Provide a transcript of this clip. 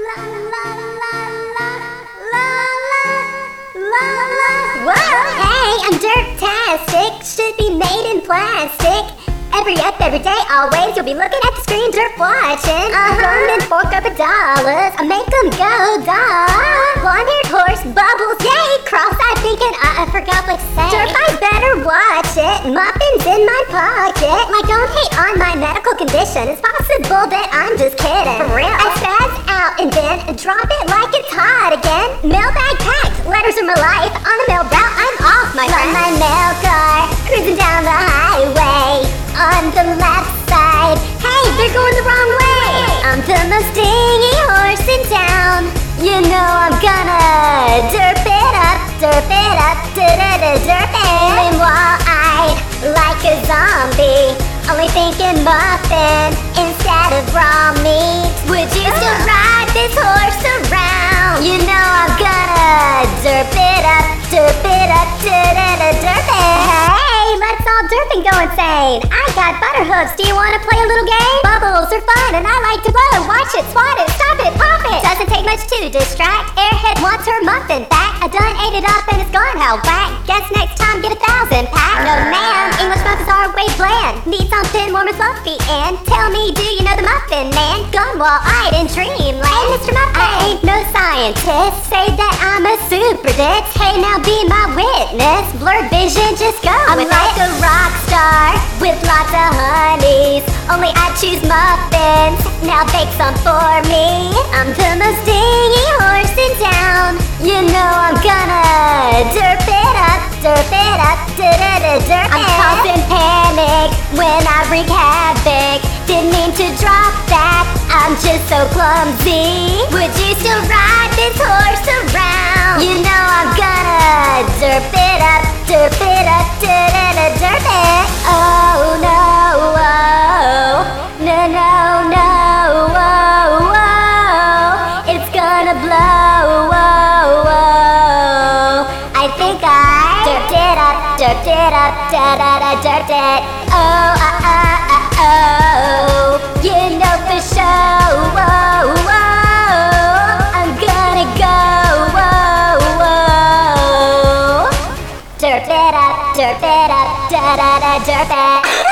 la la la la la la la. Whoa! Hey, I'm Dirtastic. Should be made in plastic. Every day, always, you'll be looking at the screen, dirt watching. Roman fork over dollars, I make them go, duh. Blonde-haired horse, bubbles, yay. Cross-eyed thinking, I forgot what to say. Dirt, I better watch it. Muffins in my pocket. Like, don't hate on my medical condition. It's possible that I'm just kidding. For real. I spaz out and then drop it like it's hot again. Mailbag packed, letters are my life. On a mail route, I'm off, my friend. My mail car, cruising down the highway. On the left side, hey, they're going the wrong way. I'm the most stingy horse in town. You know I'm gonna derp it up, derp it. And wide-eyed like a zombie, only thinking muffin instead of raw meat. Would you still ride this horse around? You know I'm gonna derp it up, derp it. Hey, let's all derp and go insane. I got butter hooks, do you wanna play a little game? Bubbles are fun and I like to blow. Watch it, swat it, stop it, pop it. Doesn't take much to distract. Airhead wants her muffin back. I done ate it up and it's gone how whack. Guess next time get 1,000 pack. No ma'am, English muffins are way bland. Need something warm and fluffy and tell me, do you know the Muffin Man? Gunwall-eyed in dreamland. Hey, Mr. Muffin, I ain't no scientist. Say that I'm a super dick. Hey, now be my witness. Blurred vision, just go with it. I'm like a rock star with lots of honeys. Only I choose muffins. Now bake some for me. I'm the most stingy horse in town. You know I'm gonna derp it up, derp it. I'm causing panic when I wreak havoc. Didn't mean to drop that, I'm just so clumsy. Would you still ride this horse around? You know I'm gonna derp it up, derp it. Oh no, no, it's gonna blow. I think I derped it up, derped it. Oh, you know for sure. I'm gonna go. Derp it up, derp it.